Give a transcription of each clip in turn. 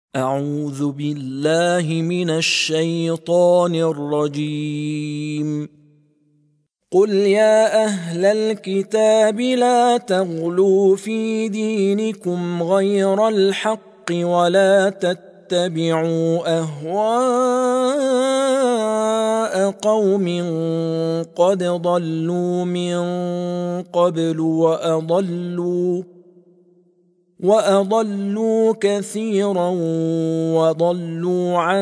أعوذ بالله من الشيطان الرجيم. قل يا أهل الكتاب لا تغلوا في دينكم غير الحق ولا تتبعوا أهواء قوم قد ضلوا من قبل وأضلوا كثيرا وضلوا عن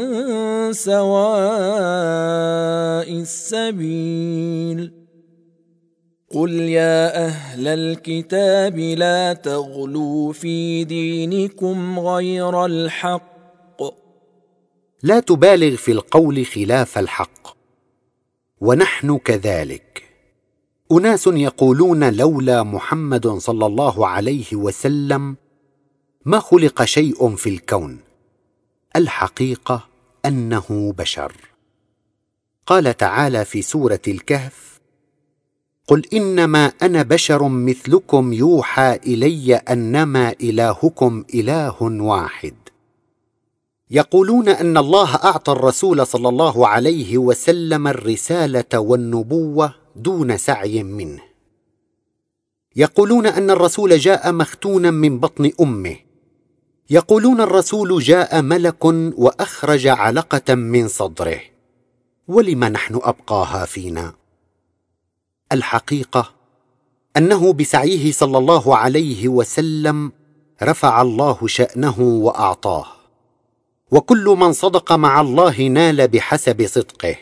سواء السبيل. قل يا أهل الكتاب لا تغلوا في دينكم غير الحق. لا تبالغ في القول خلاف الحق، ونحن كذلك. أناس يقولون لولا محمد صلى الله عليه وسلم ما خلق شيء في الكون. الحقيقة أنه بشر. قال تعالى في سورة الكهف: قل إنما أنا بشر مثلكم يوحى إلي أنما إلهكم إله واحد. يقولون أن الله أعطى الرسول صلى الله عليه وسلم الرسالة والنبوة دون سعي منه. يقولون أن الرسول جاء مختونا من بطن أمه. يقولون الرسول جاء ملك وأخرج علقة من صدره. ولم نحن أبقاها فينا؟ الحقيقة أنه بسعيه صلى الله عليه وسلم رفع الله شأنه وأعطاه، وكل من صدق مع الله نال بحسب صدقه.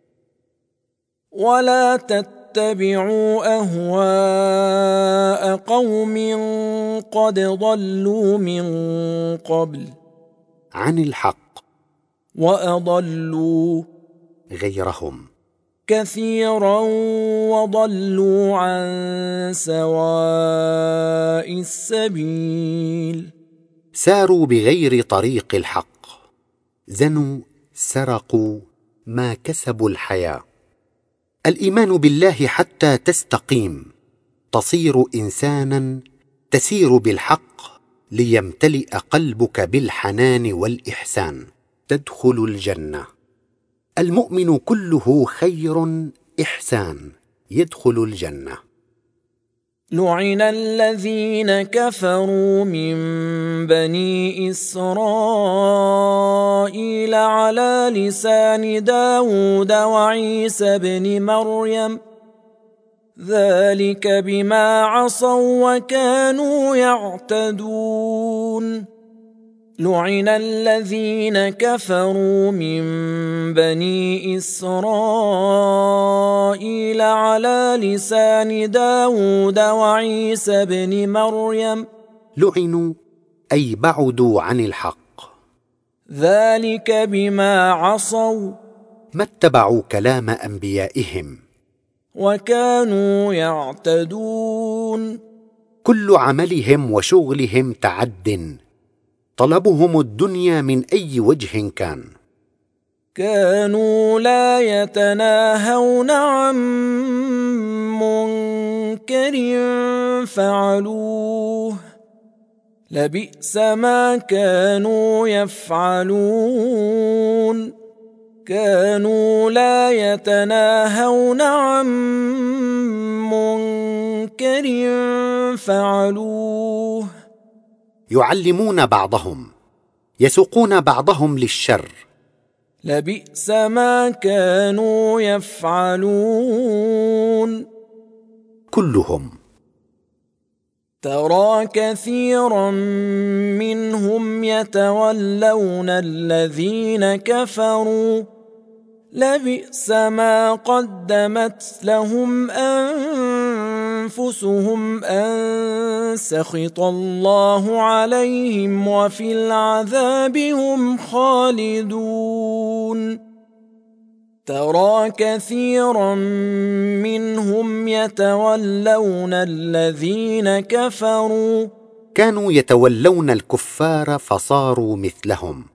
ولا تتبعوا أهواء قوم قد ضلوا من قبل عن الحق وأضلوا غيرهم كثيرا وضلوا عن سواء السبيل. ساروا بغير طريق الحق، زنوا، سرقوا، ما كسبوا الحياة. الإيمان بالله حتى تستقيم، تصير إنسانا، تسير بالحق ليمتلئ قلبك بالحنان والإحسان، تدخل الجنة. المؤمن كله خير إحسان، يدخل الجنة. لعن الذين كفروا من بني إسرائيل على لسان داود وعيسى بن مريم، ذلك بما عصوا وكانوا يعتدون. لعن الذين كفروا من بني إسرائيل على لسان داود وعيسى بن مريم، لعنوا أي بعدوا عن الحق، ذلك بما عصوا، ما اتبعوا كلام أنبيائهم، وكانوا يعتدون. كل عملهم وشغلهم تعد، طلبهم الدنيا من أي وجه كان. كانوا لا يتناهون عن منكر فعلوه، لبئس ما كانوا يفعلون. كانوا لا يتناهون عن منكر فعلوه. يعلمون بعضهم، يسوقون بعضهم للشر، لبئس ما كانوا يفعلون. كلهم. ترى كثيرا منهم يتولون الذين كفروا، لبئس ما قدمت لهم أنفسهم أن سخط الله عليهم وفي العذاب هم خالدون. ترى كثيرا منهم يتولون الذين كفروا، كانوا يتولون الكفار فصاروا مثلهم.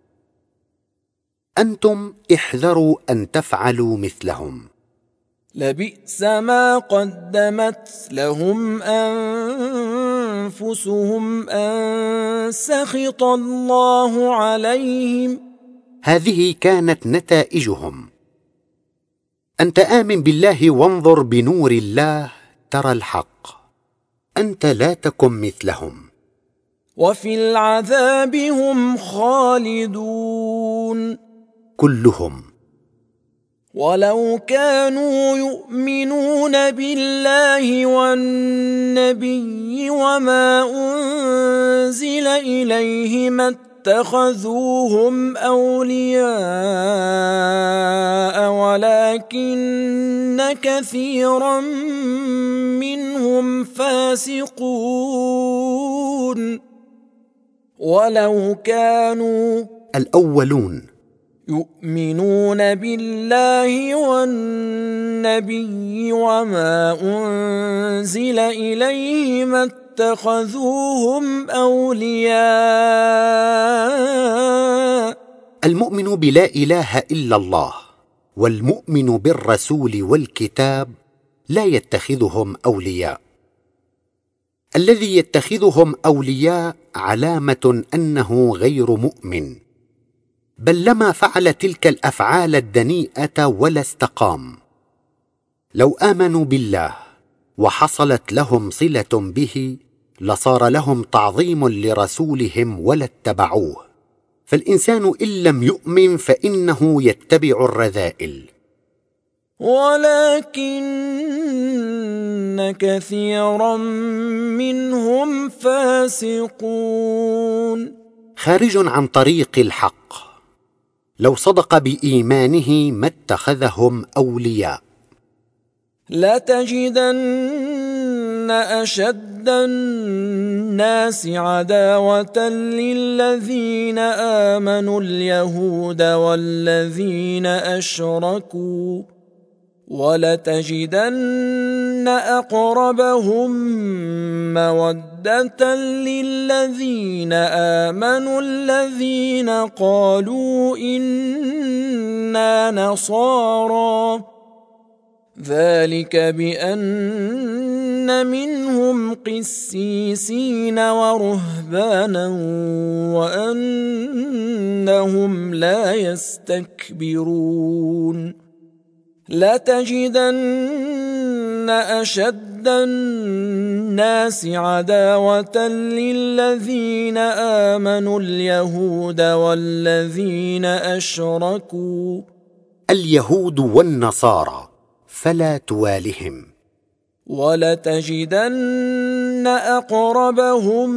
أنتم احذروا أن تفعلوا مثلهم. لبئس ما قدمت لهم أنفسهم أن سخط الله عليهم. هذه كانت نتائجهم. أنت آمن بالله وانظر بنور الله ترى الحق، أنت لا تكن مثلهم. وفي العذاب هم خالدون كلهم. ولو كانوا يؤمنون بالله والنبي وما أنزل إليه ما اتخذوهم أولياء ولكن كثيرا منهم فاسقون. ولو كانوا الأولون يؤمنون بالله والنبي وما أنزل إليه ما اتخذوهم أولياء. المؤمن بلا إله إلا الله والمؤمن بالرسول والكتاب لا يتخذهم أولياء. الذي يتخذهم أولياء علامة أنه غير مؤمن، بل لما فعل تلك الأفعال الدنيئة ولا استقام. لو آمنوا بالله وحصلت لهم صلة به لصار لهم تعظيم لرسولهم ولا اتبعوه. فالإنسان إن لم يؤمن فإنه يتبع الرذائل. ولكن كثيرا منهم فاسقون. خارج عن طريق الحق. لو صدق بإيمانه ما اتخذهم أولياء. لتجدن أشد الناس عداوة للذين آمنوا اليهود والذين أشركوا ولتجدن أقربهم مودة للذين آمنوا الذين قالوا إنا نصارى. ذلك بأن منهم قسيسين ورهبانا وأنهم لا يستكبرون. لتجدن أشد الناس عداوة للذين آمنوا اليهود والذين أشركوا. اليهود والنصارى فلا توالهم. ولتجدن أقربهم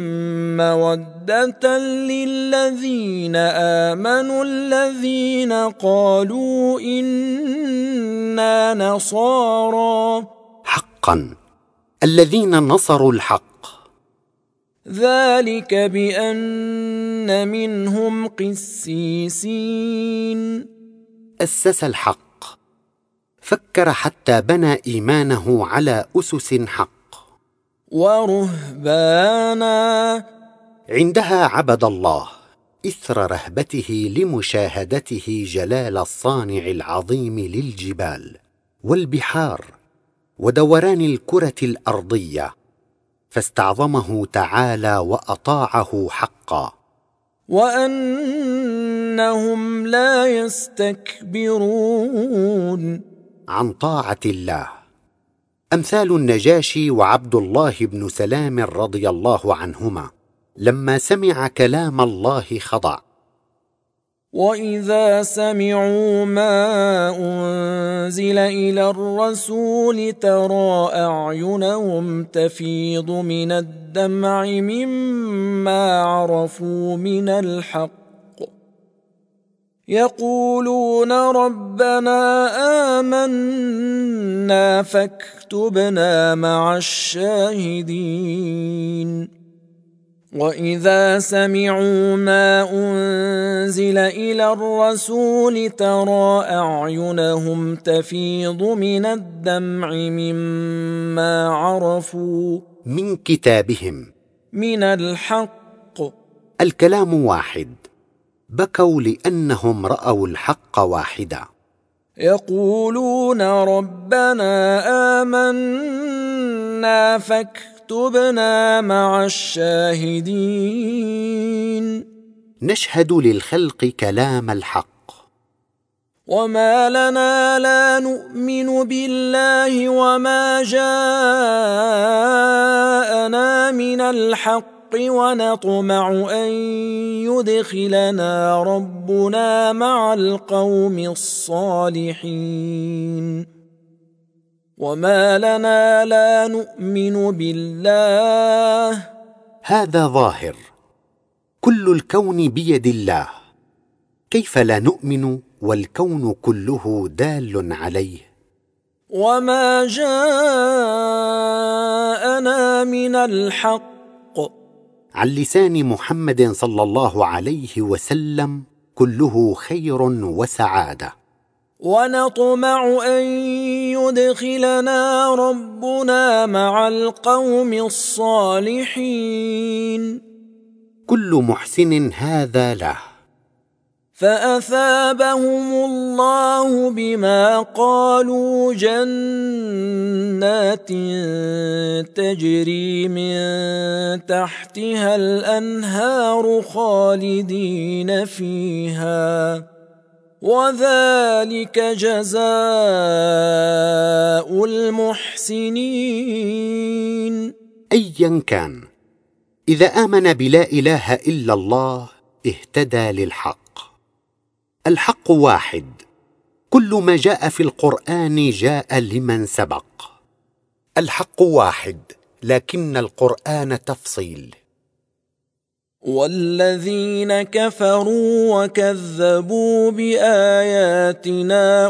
مودة للذين آمنوا الذين قالوا إنا نصارى. حقا الذين نصروا الحق. ذلك بأن منهم قسيسين. أسس الحق، فكر حتى بنى إيمانه على أسس حق. ورهبانا، عندها عبد الله إثر رهبته لمشاهدته جلال الصانع العظيم للجبال والبحار ودوران الكرة الأرضية، فاستعظمه تعالى وأطاعه حقا. وأنهم لا يستكبرون عن طاعة الله. أمثال النجاشي وعبد الله بن سلام رضي الله عنهما لما سمع كلام الله خضع. وإذا سمعوا ما أنزل إلى الرسول ترى أعينهم تفيض من الدمع مما عرفوا من الحق، يقولون ربنا آمنا فاكتبنا مع الشاهدين. وإذا سمعوا ما أنزل إلى الرسول ترى أعينهم تفيض من الدمع مما عرفوا من كتابهم من الحق. الكلام واحد، بكوا لأنهم رأوا الحق واحدا. يقولون ربنا آمنا فاكتبنا واكتبنا مع الشاهدين. نشهد للخلق كلام الحق. وما لنا لا نؤمن بالله وما جاءنا من الحق ونطمع أن يدخلنا ربنا مع القوم الصالحين. وما لنا لا نؤمن بالله. هذا ظاهر، كل الكون بيد الله، كيف لا نؤمن والكون كله دال عليه؟ وما جاءنا من الحق. عن لسان محمد صلى الله عليه وسلم كله خير وسعادة. ونطمع أن يدخلنا ربنا مع القوم الصالحين. كل محسن هذا له. فأثابهم الله بما قالوا جنات تجري من تحتها الأنهار خالدين فيها، وذلك جزاء المحسنين. أيا كان، إذا آمن بلا إله إلا الله اهتدى للحق. الحق واحد، كل ما جاء في القرآن جاء لمن سبق. الحق واحد، لكن القرآن تفصيل. والذين كفروا وكذبوا بآياتنا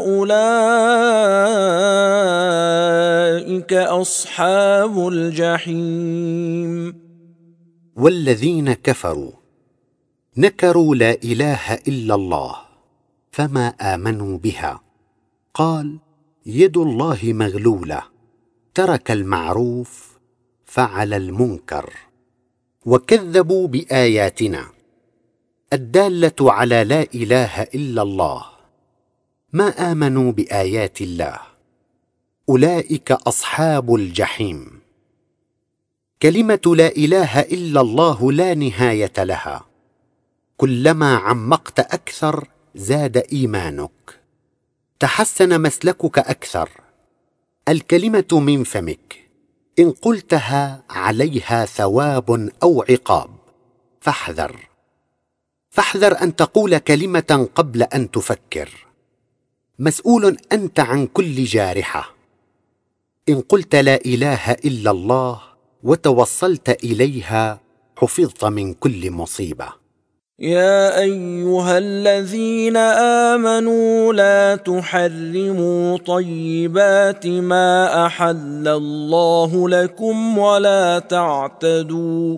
أولئك أصحاب الجحيم. والذين كفروا نكروا لا إله إلا الله فما آمنوا بها، قال يد الله مغلولة، ترك المعروف فعل المنكر. وكذبوا بآياتنا الدالة على لا إله إلا الله، ما آمنوا بآيات الله، أولئك أصحاب الجحيم. كلمة لا إله إلا الله لا نهاية لها، كلما عمقت أكثر زاد إيمانك، تحسن مسلكك أكثر. الكلمة من فمك، إن قلتها عليها ثواب أو عقاب، فاحذر أن تقول كلمة قبل أن تفكر. مسؤول أنت عن كل جارحة. إن قلت لا إله إلا الله وتوصلت إليها حفظت من كل مصيبة. يا أيها الذين آمنوا لا تحرموا طيبات ما أحل الله لكم ولا تعتدوا،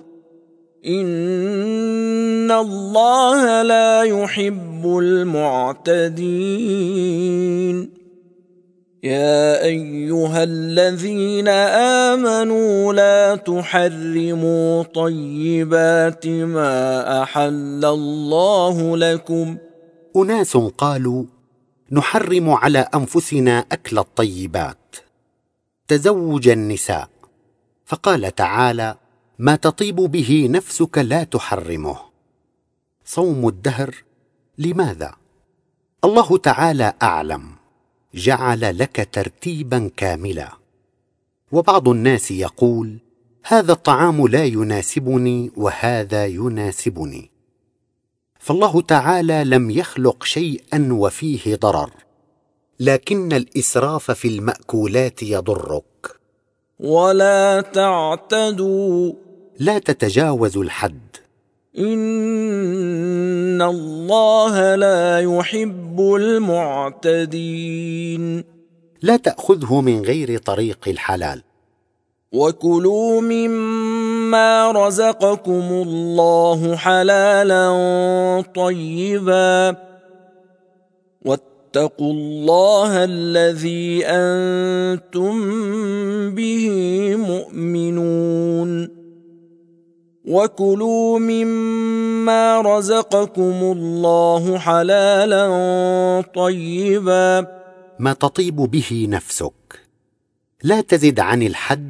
إن الله لا يحب المعتدين. يا أيها الذين آمنوا لا تحرموا طيبات ما أحل الله لكم. أناس قالوا نحرم على أنفسنا أكل الطيبات، تزوج النساء، فقال تعالى ما تطيب به نفسك لا تحرمه. صوم الدهر لماذا؟ الله تعالى أعلم، جعل لك ترتيبا كاملا. وبعض الناس يقول هذا الطعام لا يناسبني وهذا يناسبني، فالله تعالى لم يخلق شيئا وفيه ضرر، لكن الإسراف في المأكولات يضرك. ولا تعتدوا، لا تتجاوز الحد، إن الله لا يحب المعتدين. لا تأخذه من غير طريق الحلال. وكلوا مما رزقكم الله حلالا طيبا، واتقوا الله الذي أنتم به مؤمنون. وكلوا مما رزقكم الله حلالا طيبا، ما تطيب به نفسك، لا تزد عن الحد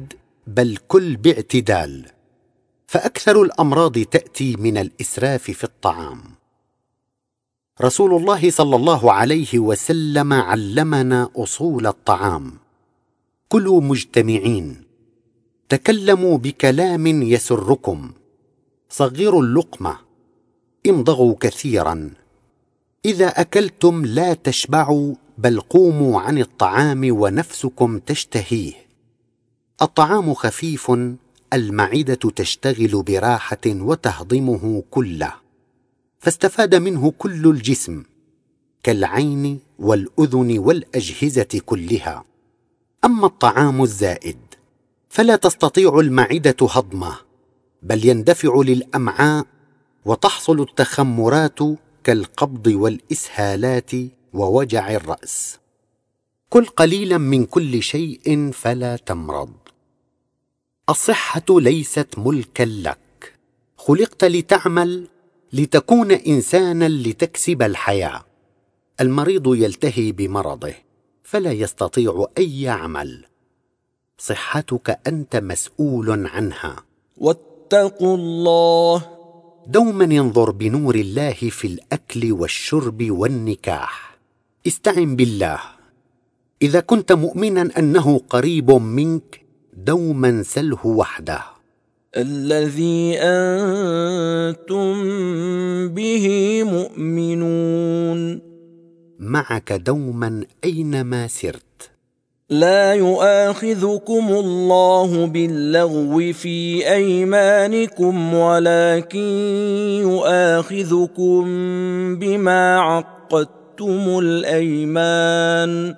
بل كل باعتدال، فأكثر الأمراض تأتي من الإسراف في الطعام. رسول الله صلى الله عليه وسلم علمنا أصول الطعام: كلوا مجتمعين، تكلموا بكلام يسركم، صغروا اللقمة، امضغوا كثيرا، إذا أكلتم لا تشبعوا بل قوموا عن الطعام ونفسكم تشتهيه. الطعام خفيف، المعدة تشتغل براحة وتهضمه كله، فاستفاد منه كل الجسم كالعين والأذن والأجهزة كلها. أما الطعام الزائد فلا تستطيع المعدة هضمه، بل يندفع للأمعاء وتحصل التخمرات كالقبض والإسهالات ووجع الرأس. كل قليلا من كل شيء فلا تمرض. الصحة ليست ملكا لك، خلقت لتعمل، لتكون إنسانا لتكسب الحياة. المريض يلتهي بمرضه فلا يستطيع أي عمل. صحتك أنت مسؤول عنها. واتقوا الله. دوما انظر بنور الله في الأكل والشرب والنكاح. استعن بالله. إذا كنت مؤمنا أنه قريب منك دوما سله وحده، الذي أنتم به مؤمنون، معك دوما أينما سرت. لا يؤاخذكم الله باللغو في أيمانكم، ولكن يؤاخذكم بما عقدتم الأيمان،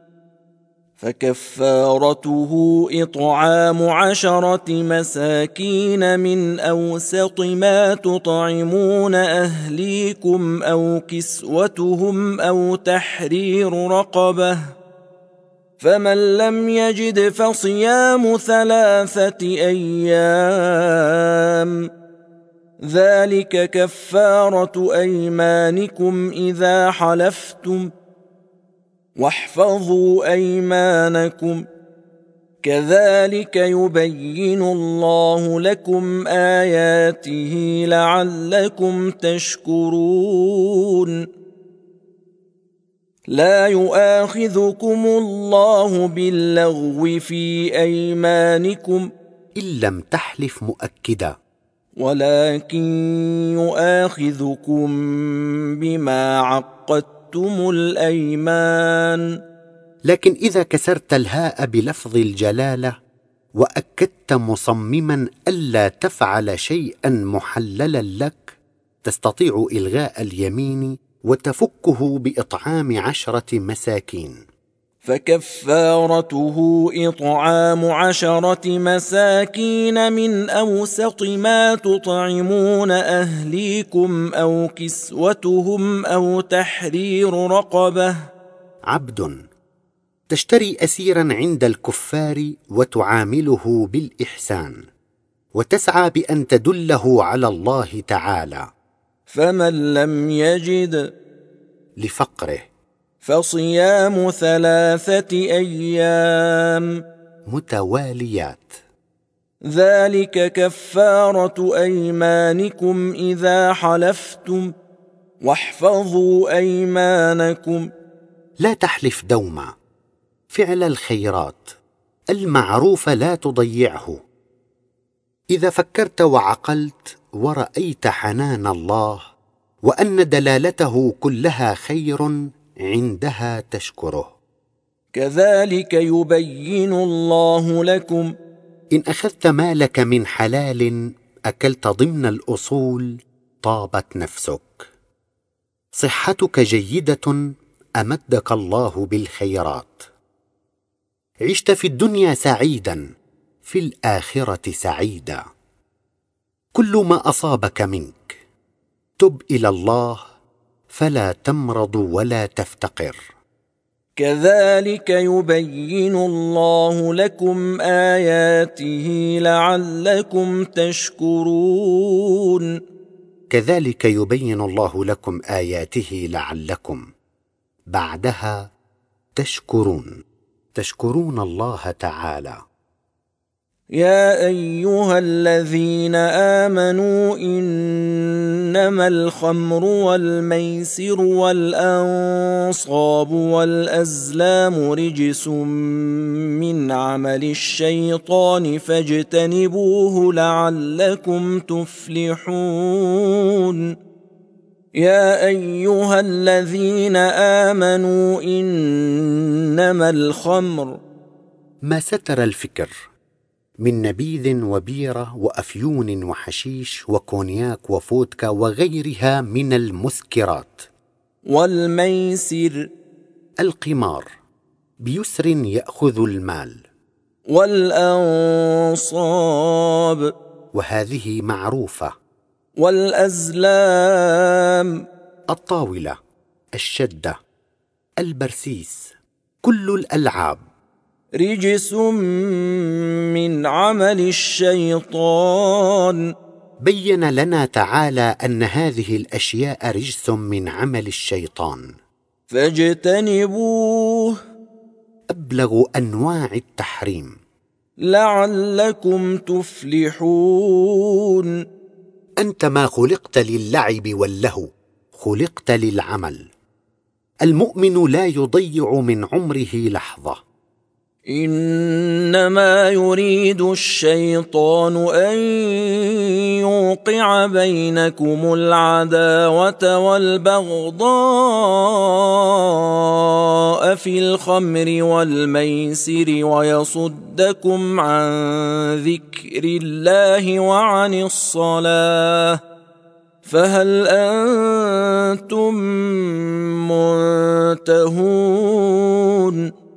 فكفارته إطعام 10 مساكين من أوسط ما تطعمون أهليكم أو كسوتهم أو تحرير رقبة، فمن لم يجد فصيام 3 أيام، ذلك كفارة أيمانكم إذا حلفتم، واحفظوا أيمانكم، كذلك يبين الله لكم آياته لعلكم تشكرون. لا يؤاخذكم الله باللغو في أيمانكم إن لم تحلف مؤكدا، ولكن يؤاخذكم بما عقدتم الأيمان. لكن إذا كسرت الهاء بلفظ الجلالة وأكدت مصمما ألا تفعل شيئا محللا لك، تستطيع إلغاء اليمين وتفكه بإطعام 10 مساكين. فكفارته إطعام 10 مساكين من أوسط ما تطعمون أهليكم أو كسوتهم أو تحرير رقبة. عبد تشتري أسيرا عند الكفار وتعامله بالإحسان، وتسعى بأن تدله على الله تعالى. فمن لم يجد لفقره فصيام 3 أيام متواليات، ذلك كفارة أيمانكم إذا حلفتم، واحفظوا أيمانكم. لا تحلف دوما. فعل الخيرات المعروف لا تضيعه. إذا فكرت وعقلت ورأيت حنان الله وأن دلالته كلها خير، عندها تشكره. كذلك يبين الله لكم. إن أخذت مالك من حلال أكلت ضمن الأصول، طابت نفسك. صحتك جيدة، أمدك الله بالخيرات. عشت في الدنيا سعيدا، في الآخرة سعيدا. كل ما أصابك منك تب إلى الله، فلا تمرض ولا تفتقر. كذلك يبين الله لكم آياته لعلكم تشكرون. كذلك يبين الله لكم آياته لعلكم، بعدها تشكرون الله تعالى. يا أيها الذين آمنوا إنما الخمر والميسر والأنصاب والأزلام رجس من عمل الشيطان فاجتنبوه لعلكم تفلحون يا أيها الذين آمنوا إنما الخمر ما ستر الفكر من نبيذ وبيرة وأفيون وحشيش وكونياك وفودكا وغيرها من المسكرات، والميسر القمار بيسر يأخذ المال، والأنصاب وهذه معروفة، والأزلام الطاولة، الشدة، البرسيس، كل الألعاب رجس من عمل الشيطان. بين لنا تعالى أن هذه الأشياء رجس من عمل الشيطان، فاجتنبوه أبلغ أنواع التحريم لعلكم تفلحون. أنت ما خلقت للعب واللهو، خلقت للعمل. المؤمن لا يضيع من عمره لحظة. إنما يريد الشيطان أن يوقع بينكم العداوة والبغضاء في الخمر والميسر ويصدكم عن ذكر الله وعن الصلاة فهل أنتم منتهون؟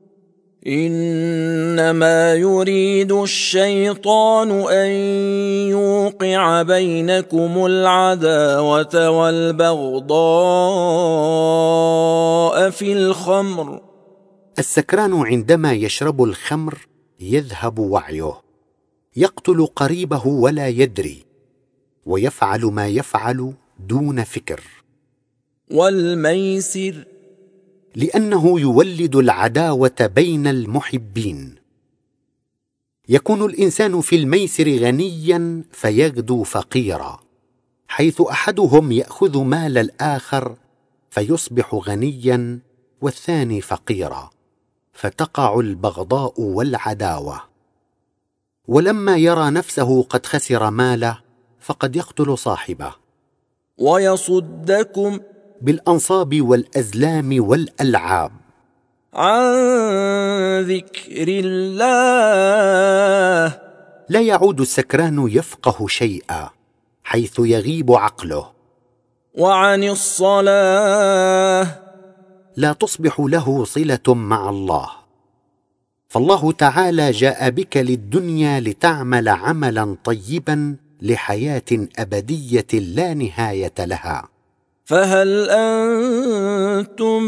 إنما يريد الشيطان أن يوقع بينكم العداوة والبغضاء في الخمر. السكران عندما يشرب الخمر يذهب وعيه، يقتل قريبه ولا يدري، ويفعل ما يفعل دون فكر. والميسر لأنه يولد العداوة بين المحبين. يكون الإنسان في الميسر غنيا فيغدو فقيرا، حيث أحدهم يأخذ مال الآخر فيصبح غنيا والثاني فقيرا، فتقع البغضاء والعداوة. ولما يرى نفسه قد خسر ماله فقد يقتل صاحبه. ويصدكم بالأنصاب والأزلام والألعاب عن ذكر الله. لا يعود السكران يفقه شيئا حيث يغيب عقله. وعن الصلاة لا تصبح له صلة مع الله. فالله تعالى جاء بك للدنيا لتعمل عملا طيبا لحياة أبدية لا نهاية لها. فهل أنتم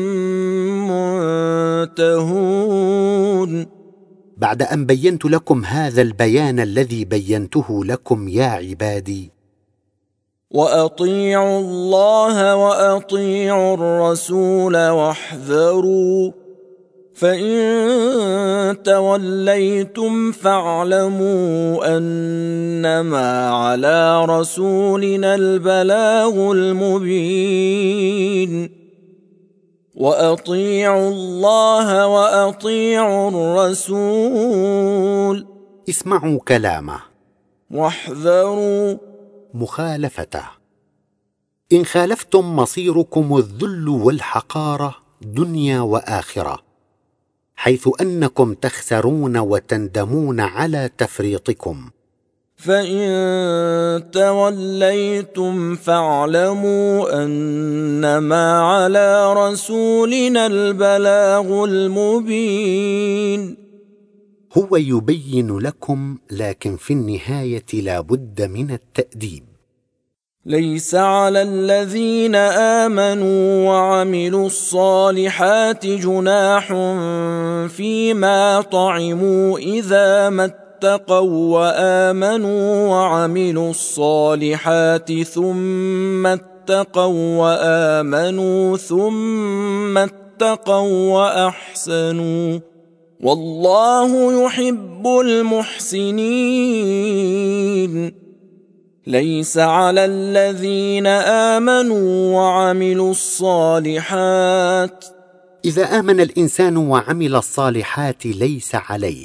منتهون؟ بعد أن بينت لكم هذا البيان الذي بينته لكم يا عبادي، وأطيعوا الله وأطيعوا الرسول واحذروا فإن توليتم فاعلموا أنما على رسولنا البلاغ المبين. وأطيعوا الله وأطيعوا الرسول. اسمعوا كلامه واحذروا مخالفته. إن خالفتم مصيركم الذل والحقارة دنيا وآخرة، حيث أنكم تخسرون وتندمون على تفريطكم. فإن توليتم فاعلموا أنما على رسولنا البلاغ المبين. هو يبين لكم، لكن في النهاية لا بد من التأديب. ليس على الذين آمنوا وعملوا الصالحات جناح فيما طعموا إذا ما اتقوا وآمنوا وعملوا الصالحات ثم اتقوا وآمنوا ثم اتقوا وأحسنوا والله يحب المحسنين. ليس على الذين آمنوا وعملوا الصالحات إذا آمن الإنسان وعمل الصالحات ليس عليه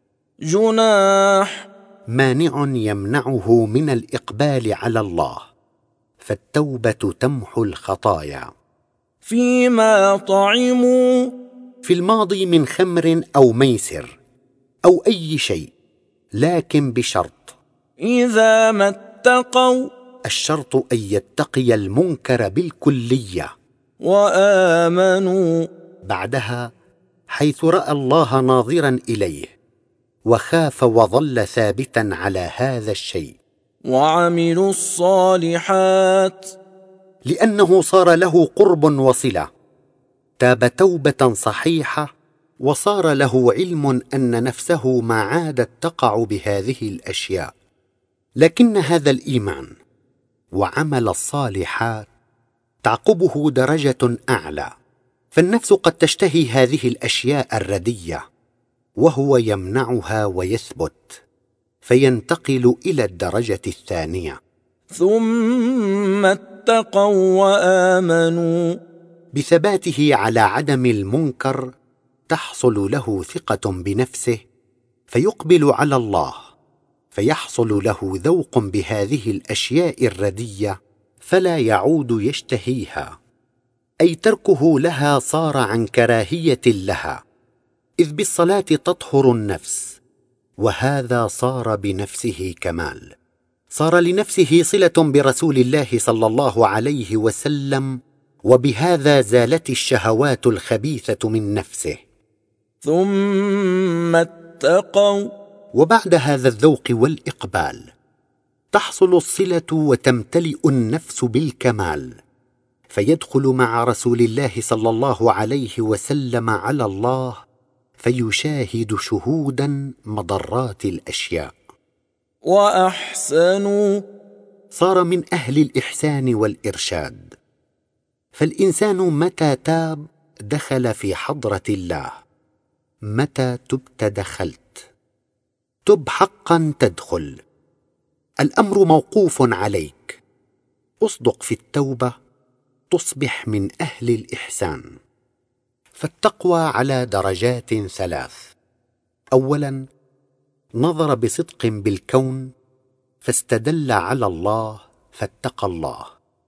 جناح مانع يمنعه من الإقبال على الله، فالتوبة تمحو الخطايا فيما طعموا في الماضي من خمر أو ميسر أو أي شيء، لكن بشرط: إذا ما اتقوا الشرط أن يتقي المنكر بالكلية، وآمنوا بعدها حيث رأى الله ناظرا إليه وخاف وظل ثابتا على هذا الشيء، وعملوا الصالحات لأنه صار له قرب وصلة، تاب توبة صحيحة، وصار له علم أن نفسه ما عادت تقع بهذه الأشياء. لكن هذا الإيمان وعمل الصالحات تعقبه درجة أعلى، فالنفس قد تشتهي هذه الأشياء الردية وهو يمنعها ويثبت، فينتقل إلى الدرجة الثانية. ثم اتقوا وآمنوا بثباته على عدم المنكر تحصل له ثقة بنفسه، فيقبل على الله، فيحصل له ذوق بهذه الأشياء الردية فلا يعود يشتهيها، أي تركه لها صار عن كراهية لها، إذ بالصلاة تطهر النفس، وهذا صار بنفسه كمال، صار لنفسه صلة برسول الله صلى الله عليه وسلم، وبهذا زالت الشهوات الخبيثة من نفسه. ثم اتقوا وبعد هذا الذوق والإقبال تحصل الصلة وتمتلئ النفس بالكمال، فيدخل مع رسول الله صلى الله عليه وسلم على الله، فيشاهد شهودا مضرات الأشياء. وأحسنوا صار من أهل الإحسان والإرشاد، فالإنسان متى تاب دخل في حضرة الله. متى تبت دخلت، تب حقا تدخل، الأمر موقوف عليك، اصدق في التوبة تصبح من أهل الإحسان. فالتقوى على درجات ثلاث: أولا نظر بصدق بالكون فاستدل على الله فاتقى الله.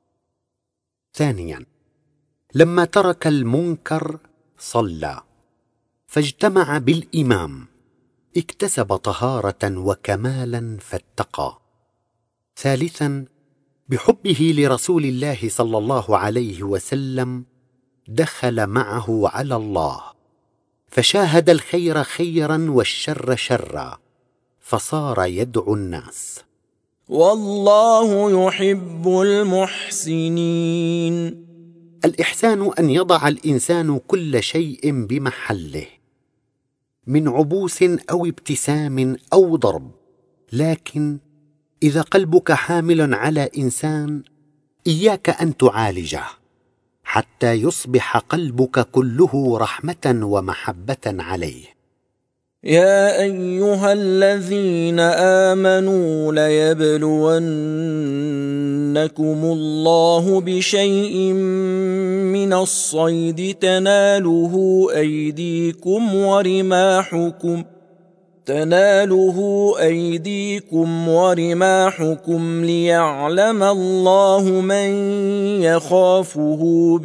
ثانيا لما ترك المنكر صلى فاجتمع بالإمام، اكتسب طهارة وكمالا فاتقى. ثالثا بحبه لرسول الله صلى الله عليه وسلم دخل معه على الله، فشاهد الخير خيرا والشر شرا، فصار يدعو الناس. والله يحب المحسنين. الإحسان أن يضع الإنسان كل شيء بمحله، من عبوس أو ابتسام أو ضرب، لكن إذا قلبك حامل على إنسان إياك أن تعالجه حتى يصبح قلبك كله رحمة ومحبة عليه. يا أيها الذين آمنوا ليبلونكم الله بشيء من الصيد تناله أيديكم ورماحكم ليعلم الله من يخافه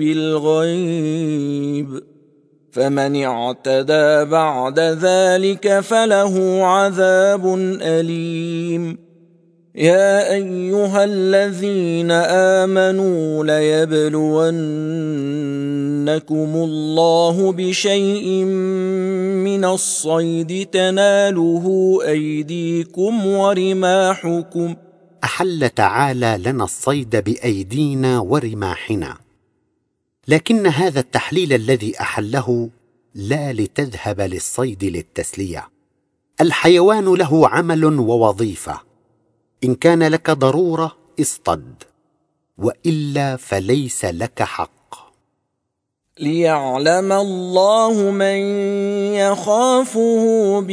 بالغيب، فمن اعتدى بعد ذلك فله عذاب أليم. يا أيها الذين آمنوا ليبلونكم الله بشيء من الصيد تناله أيديكم ورماحكم. أحل تعالى لنا الصيد بأيدينا ورماحنا، لكن هذا التحليل الذي أحله لا لتذهب للصيد للتسلية. الحيوان له عمل ووظيفة، إن كان لك ضرورة اصطد، وإلا فليس لك حق. ليعلم الله من يخافه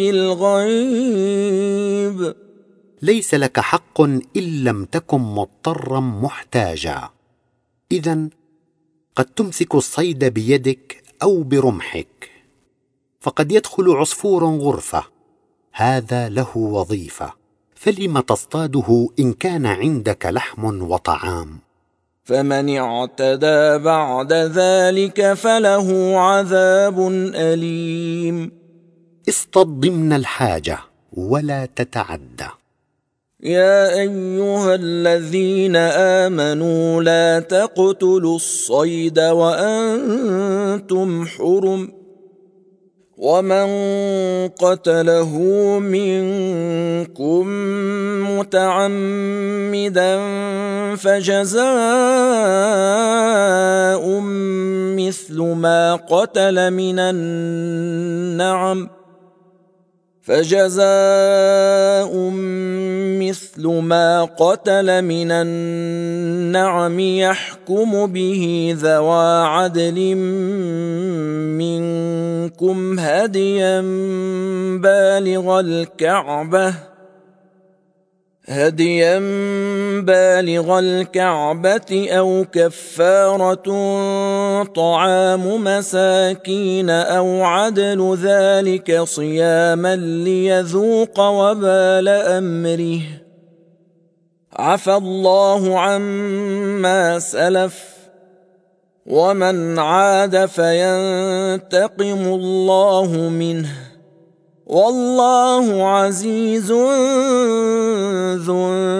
بالغيب. ليس لك حق إن لم تكن مضطرا محتاجا، إذن قد تمسك الصيد بيدك أو برمحك، فقد يدخل عصفور غرفة، هذا له وظيفة، فلم تصطاده إن كان عندك لحم وطعام. فمن اعتدى بعد ذلك فله عذاب أليم. اصطد ضمن الحاجة ولا تتعدى. يا أيها الذين آمنوا لا تقتلوا الصيد وأنتم حرم، ومن قتله منكم متعمدا فجزاء مثل ما قتل من النعم يحكم به ذوى عدل منكم هديا بالغ الكعبة أو كفارة طعام مساكين أو عدل ذلك صياما ليذوق وبال أمره. عفى الله عما سلف، ومن عاد فينتقم الله منه، والله عزيز ذو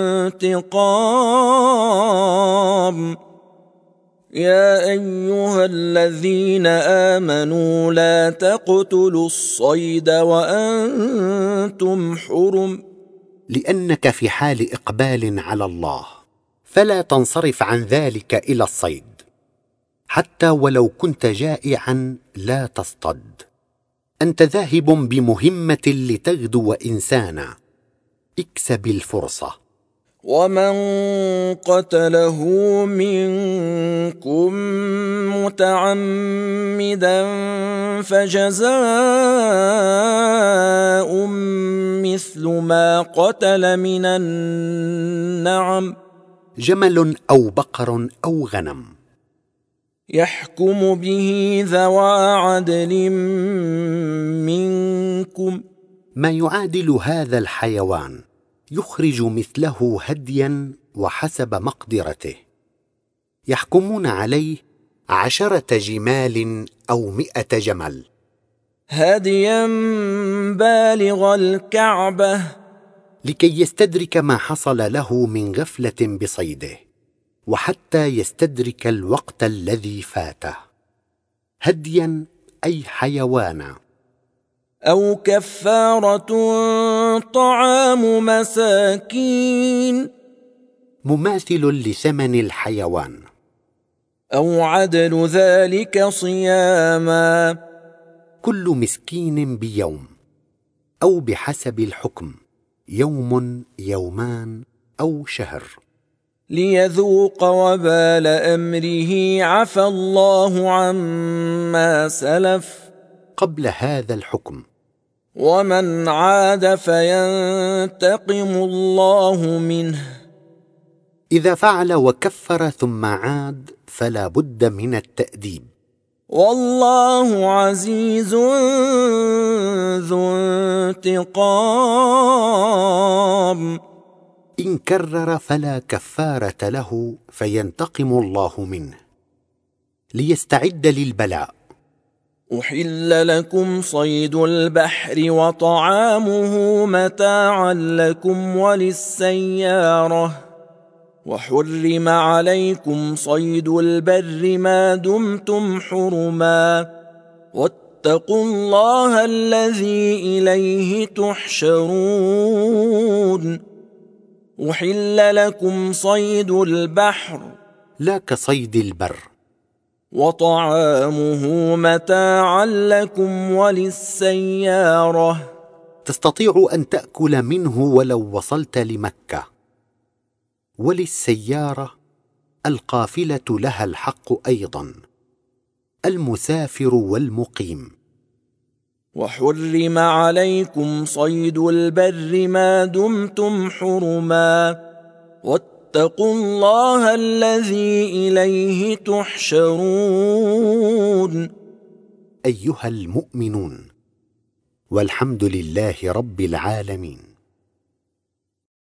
انتقام. يا أيها الذين آمنوا لا تقتلوا الصيد وأنتم حرم، لأنك في حال إقبال على الله، فلا تنصرف عن ذلك إلى الصيد، حتى ولو كنت جائعا لا تصطد. أنت ذاهب بمهمة لتغدو إنسانا، اكسب الفرصة. ومن قتله منكم متعمدا فجزاء مثل ما قتل من النعم، جمل أو بقر أو غنم، يحكم به ذوى عدل منكم، ما يعادل هذا الحيوان، يخرج مثله هديا وحسب مقدرته. يحكمون عليه 10 جمال أو 100 جمل، هديا بالغ الكعبة، لكي يستدرك ما حصل له من غفلة بصيده، وحتى يستدرك الوقت الذي فاته. هديا أي حيوانا. أو كفارة طعام مساكين، مماثل لثمن الحيوان. أو عدل ذلك صياما، كل مسكين بيوم، أو بحسب الحكم، يوم، يومان، أو شهر، ليذوق وبال أمره. عفى الله عما سلف، قبل هذا الحكم، ومن عاد فينتقم الله منه. إذا فعل وكفر ثم عاد فلا بد من التأديب. والله عزيز ذو انتقام. إن كرر فلا كفارة له فينتقم الله منه، ليستعد للبلاء. أحل لكم صيد البحر وطعامه متاعا لكم وللسيارة، وحرم عليكم صيد البر ما دمتم حرما، واتقوا الله الذي إليه تحشرون. أحل لكم صيد البحر، لا كصيد البر، وطعامه متاعا لكم وللسيارة، تستطيع أن تأكل منه ولو وصلت لمكة. وللسيارة القافلة لها الحق أيضا، المسافر والمقيم. وحرم عليكم صيد البر ما دمتم حرما واتقوا الله الذي إليه تحشرون. أيها المؤمنون، والحمد لله رب العالمين.